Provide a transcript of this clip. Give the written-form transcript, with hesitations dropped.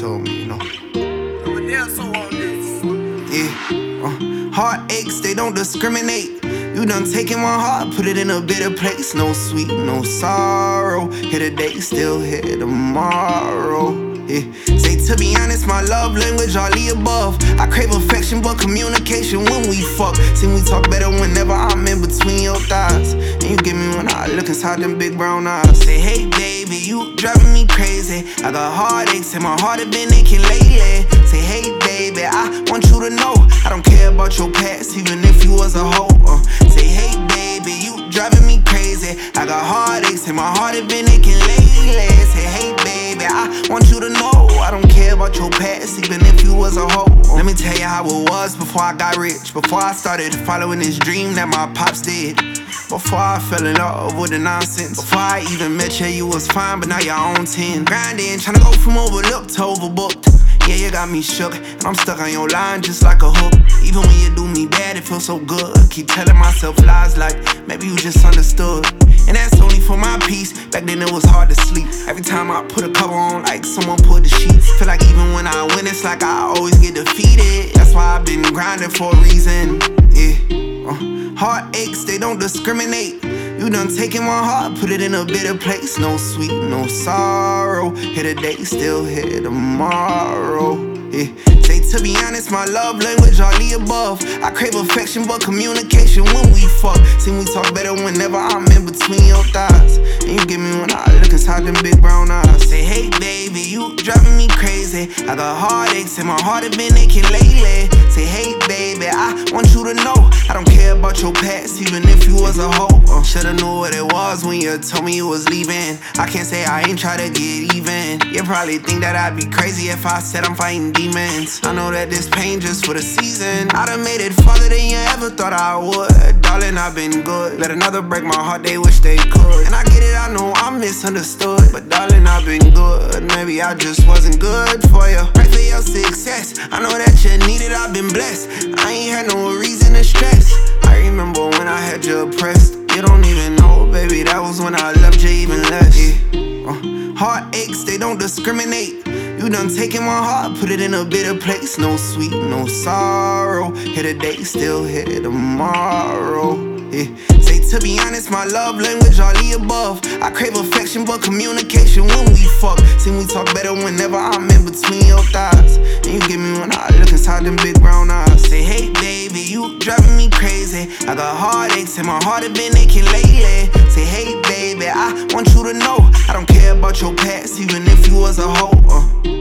told me, you know. Yeah, heartaches, they don't discriminate. You done taken my heart, put it in a bitter place. No sweet, no sorrow. Here today, still here tomorrow. Yeah. Say, to be honest, my love language all the above. I crave affection, but communication when we fuck. See, we talk better whenever I'm in between your thighs. And you give me one eye, look inside them big brown eyes. Say, hey baby, you driving me crazy. I got heartaches and my heart have been aching lately. Say, hey baby, I want you to know I don't care about your past, even if you was a hoe. Say, hey baby, you driving me crazy. I got heartaches and my heart have been aching lately. Say, hey baby, I want you to know I don't care about your past, even if you was a hoe. Let me tell you how it was before I got rich, before I started following this dream that my pops did, before I fell in love with the nonsense, before I even met you, you was fine, but now you're on 10. Grinding, tryna go from overlooked to overbooked. Yeah, you got me shook, and I'm stuck on your line just like a hook. Even when you do me bad, it feels so good. Keep telling myself lies like maybe you just understood. And that's only for my peace. Back then it was hard to sleep. Every time I put a cover on, like someone put the sheets. Feel like even when I win, it's like I always get defeated. That's why I've been grinding for a reason. Yeah, heartaches, they don't discriminate. You done taken my heart, put it in a bitter place. No sweet, no sorrow. Here today, still here tomorrow. Yeah. Say, to be honest, my love language all the above. I crave affection, but communication when we fuck. See, we talk better whenever I'm in between your thighs. And you give me one eye, look inside them big brown eyes. Say, hey baby, you driving me crazy. I got heartaches and my heart have been aching lately. Say, hey baby, I want you to know I don't care about your past, even if you was a hoe. Shoulda knew what it was when you told me you was leaving. I can't say I ain't try to get even. You probably think that I'd be crazy if I said I'm fighting demons. I know that this pain just for the season. I done made it farther than you ever thought I would. Darling, I've been good. Let another break my heart, they wish they could. And I get it, I know I'm misunderstood, but darling, I've been good. Maybe I just wasn't good for you. Pray for your success. I know that you need it, I've been blessed. I ain't had no reason to stress. I remember when I had you oppressed. You don't even know, baby, that was when I loved you even less. Yeah. Heartaches, they don't discriminate. You done taken my heart, put it in a bitter place. No sweet, no sorrow. Here today, still here tomorrow. Yeah. Say, to be honest, my love language all the above. I crave affection, but communication when we fuck. See, we talk better whenever I'm in between your thighs. And you give me one eye, look inside them big brown eyes. Say, hey baby, you driving me crazy. I got heartaches and my heart have been aching lately. Say, hey baby, I want you to know I don't care about your past, even if you was a hoe.